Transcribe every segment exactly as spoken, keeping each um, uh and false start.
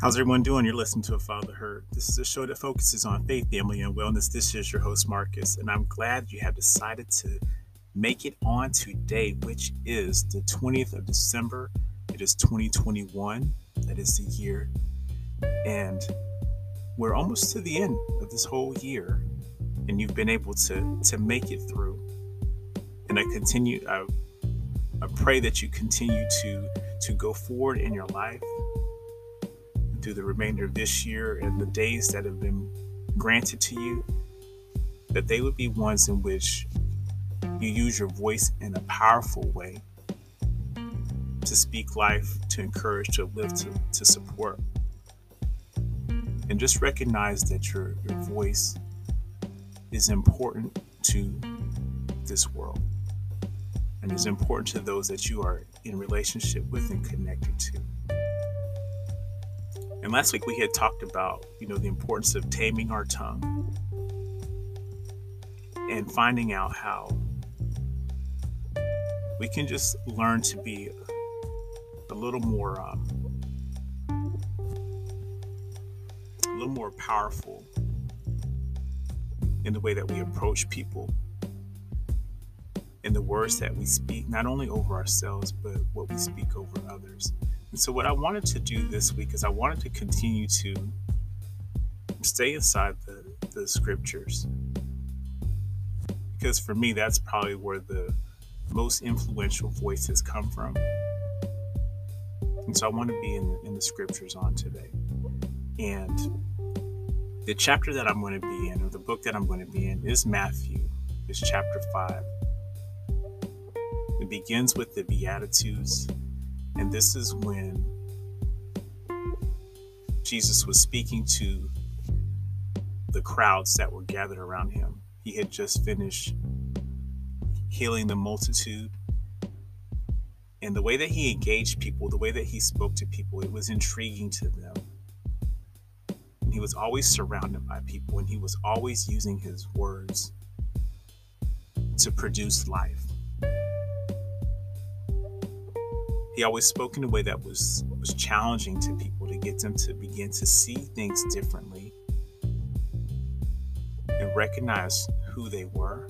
How's everyone doing? You're listening to A Father Heard. This is a show that focuses on faith, family, and wellness. This is your host, Marcus, and I'm glad you have decided to make it on today, which is the twentieth of December. It is twenty twenty-one. That is the year. And we're almost to the end of this whole year, and you've been able to, to make it through. And I continue, I, I pray that you continue to, to go forward in your life through the remainder of this year and the days that have been granted to you, that they would be ones in which you use your voice in a powerful way to speak life, to encourage, to lift, to, to support. And just recognize that your, your voice is important to this world and is important to those that you are in relationship with and connected to. And last week we had talked about, you know, the importance of taming our tongue and finding out how we can just learn to be a little more, um, a little more powerful in the way that we approach people, in the words that we speak, not only over ourselves, but what we speak over others. And so what I wanted to do this week is I wanted to continue to stay inside the, the scriptures. Because for me, that's probably where the most influential voices come from. And so I want to be in, in the scriptures on today. And the chapter that I'm going to be in, or the book that I'm going to be in, is Matthew. It's chapter five. It begins with the Beatitudes. And this is when Jesus was speaking to the crowds that were gathered around him. He had just finished healing the multitude. And the way that he engaged people, the way that he spoke to people, it was intriguing to them. And he was always surrounded by people, and he was always using his words to produce life. He always spoke in a way that was, was challenging to people, to get them to begin to see things differently and recognize who they were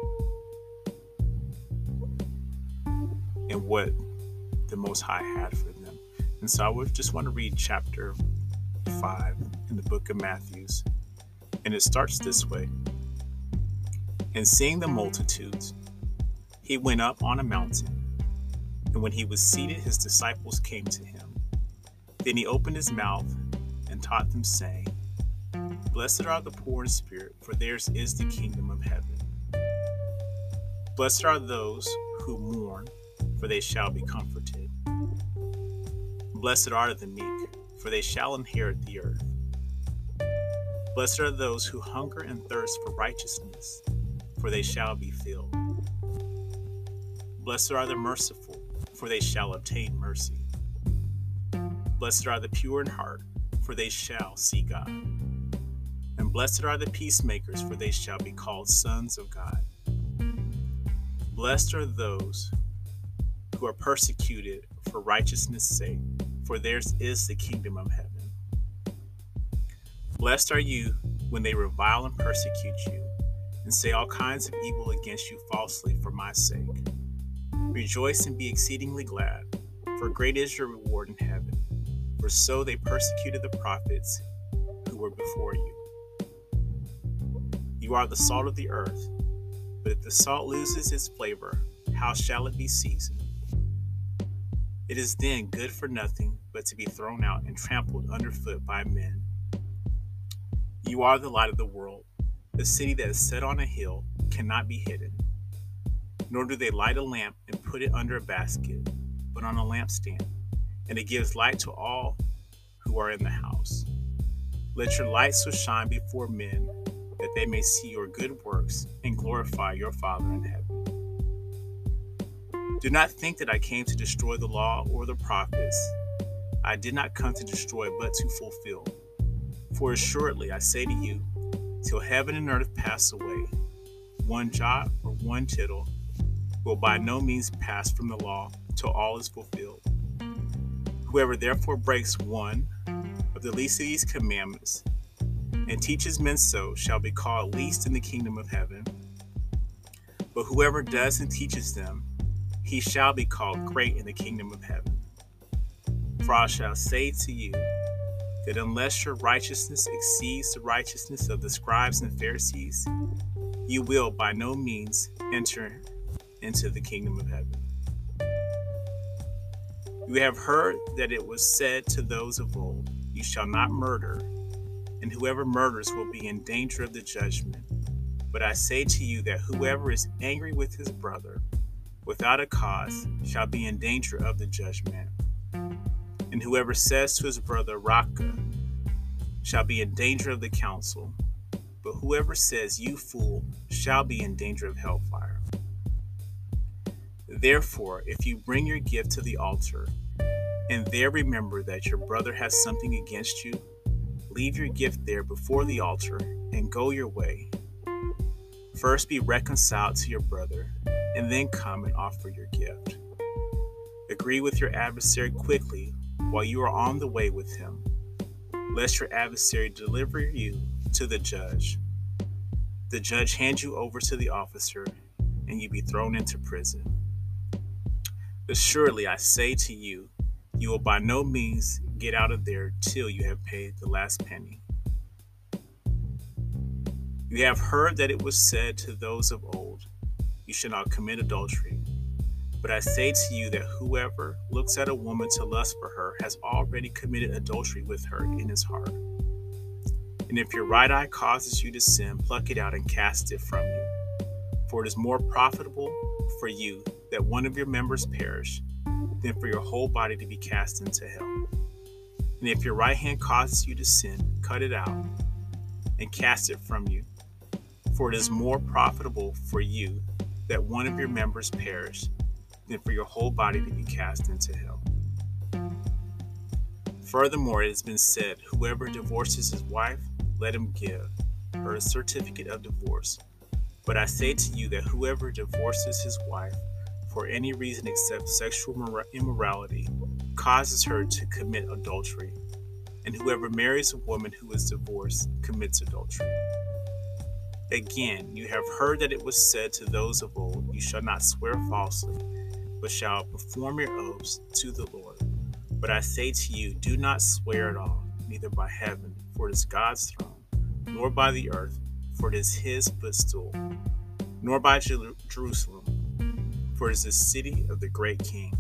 and what the Most High had for them. And so I would just want to read chapter five in the book of Matthew. And it starts this way. And seeing the multitudes, he went up on a mountain. And when he was seated, his disciples came to him. Then he opened his mouth and taught them, saying, Blessed are the poor in spirit, for theirs is the kingdom of heaven. Blessed are those who mourn, for they shall be comforted. Blessed are the meek, for they shall inherit the earth. Blessed are those who hunger and thirst for righteousness, for they shall be filled. Blessed are the merciful, for they shall obtain mercy. Blessed are the pure in heart, for they shall see God. And blessed are the peacemakers, for they shall be called sons of God. Blessed are those who are persecuted for righteousness' sake, for theirs is the kingdom of heaven. Blessed are you when they revile and persecute you, and say all kinds of evil against you falsely for my sake. Rejoice and be exceedingly glad, for great is your reward in heaven. For so they persecuted the prophets who were before you. You are the salt of the earth, but if the salt loses its flavor, how shall it be seasoned? It is then good for nothing but to be thrown out and trampled underfoot by men. You are the light of the world. The city that is set on a hill cannot be hidden. Nor do they light a lamp and put it under a basket, but on a lampstand, and it gives light to all who are in the house. Let your light so shine before men that they may see your good works and glorify your Father in heaven. Do not think that I came to destroy the law or the prophets. I did not come to destroy, but to fulfill. For assuredly I say to you, till heaven and earth pass away, one jot or one tittle will by no means pass from the law till all is fulfilled. Whoever therefore breaks one of the least of these commandments, and teaches men so, shall be called least in the kingdom of heaven. But whoever does and teaches them, he shall be called great in the kingdom of heaven. For I shall say to you, that unless your righteousness exceeds the righteousness of the scribes and Pharisees, you will by no means enter into the kingdom of heaven. You have heard that it was said to those of old, you shall not murder, and whoever murders will be in danger of the judgment. But I say to you that whoever is angry with his brother without a cause shall be in danger of the judgment. And whoever says to his brother, Raca, shall be in danger of the council. But whoever says, you fool, shall be in danger of hellfire. Therefore, if you bring your gift to the altar, and there remember that your brother has something against you, leave your gift there before the altar, and go your way. First be reconciled to your brother, and then come and offer your gift. Agree with your adversary quickly while you are on the way with him, lest your adversary deliver you to the judge. The judge hand you over to the officer, and you be thrown into prison. Assuredly, I say to you, you will by no means get out of there till you have paid the last penny. You have heard that it was said to those of old, you shall not commit adultery. But I say to you that whoever looks at a woman to lust for her has already committed adultery with her in his heart. And if your right eye causes you to sin, pluck it out and cast it from you. For it is more profitable for you that one of your members perish than for your whole body to be cast into hell. And if your right hand causes you to sin, cut it out and cast it from you. For it is more profitable for you that one of your members perish than for your whole body to be cast into hell. Furthermore, it has been said, whoever divorces his wife, let him give her a certificate of divorce. But I say to you that whoever divorces his wife for any reason except sexual immorality causes her to commit adultery, and whoever marries a woman who is divorced commits adultery. Again, you have heard that it was said to those of old, you shall not swear falsely, but shall perform your oaths to the Lord. But I say to you, do not swear at all, neither by heaven, for it is God's throne, nor by the earth, for it is his footstool, nor by Jer- Jerusalem, for it is the city of the great King.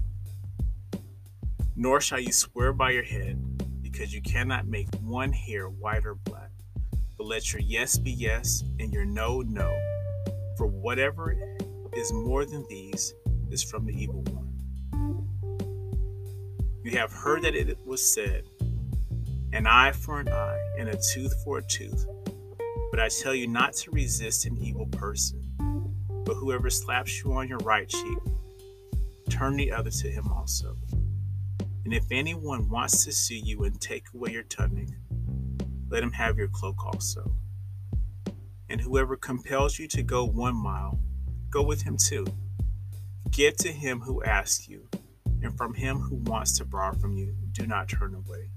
Nor shall you swear by your head, because you cannot make one hair white or black. But let your yes be yes, and your no, no. For whatever is more than these is from the evil one. You have heard that it was said, an eye for an eye, and a tooth for a tooth. But I tell you not to resist an evil person, but whoever slaps you on your right cheek, turn the other to him also. And if anyone wants to sue you and take away your tunic, let him have your cloak also. And whoever compels you to go one mile, go with him two. Give to him who asks you, and from him who wants to borrow from you, do not turn away.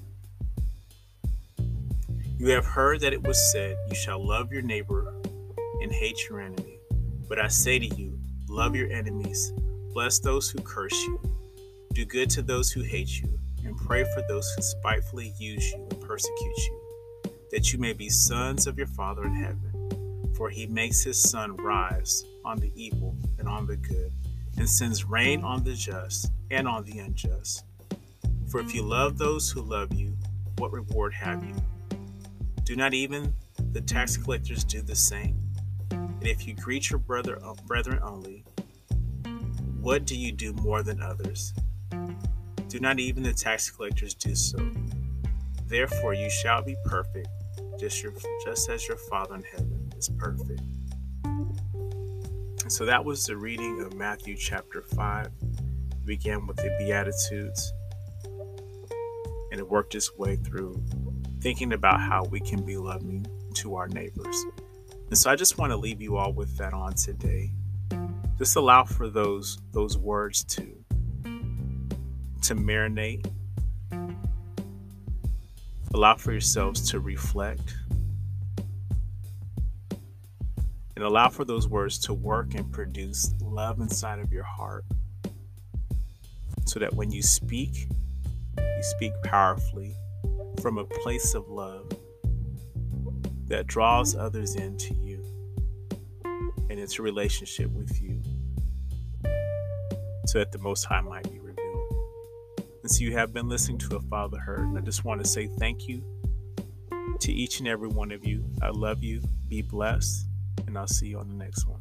You have heard that it was said, you shall love your neighbor and hate your enemy. But I say to you, love your enemies, bless those who curse you, do good to those who hate you, and pray for those who spitefully use you and persecute you, that you may be sons of your Father in heaven. For he makes his sun rise on the evil and on the good, and sends rain on the just and on the unjust. For if you love those who love you, what reward have you? Do not even the tax collectors do the same? And if you greet your brother, brethren only, what do you do more than others? Do not even the tax collectors do so? Therefore you shall be perfect, just, your, just as your Father in heaven is perfect. And so that was the reading of Matthew chapter five. It began with the Beatitudes, and it worked its way through thinking about how we can be loving to our neighbors. And so I just want to leave you all with that on today. Just allow for those those words to to marinate Allow for yourselves to reflect and allow for those words to work and produce love inside of your heart, so that when you speak, you speak powerfully from a place of love that draws others into you and into relationship with you, so that the Most High might be revealed. And so you have been listening to A Father Heard, and I just want to say thank you to each and every one of you. I love you. Be blessed, and I'll see you on the next one.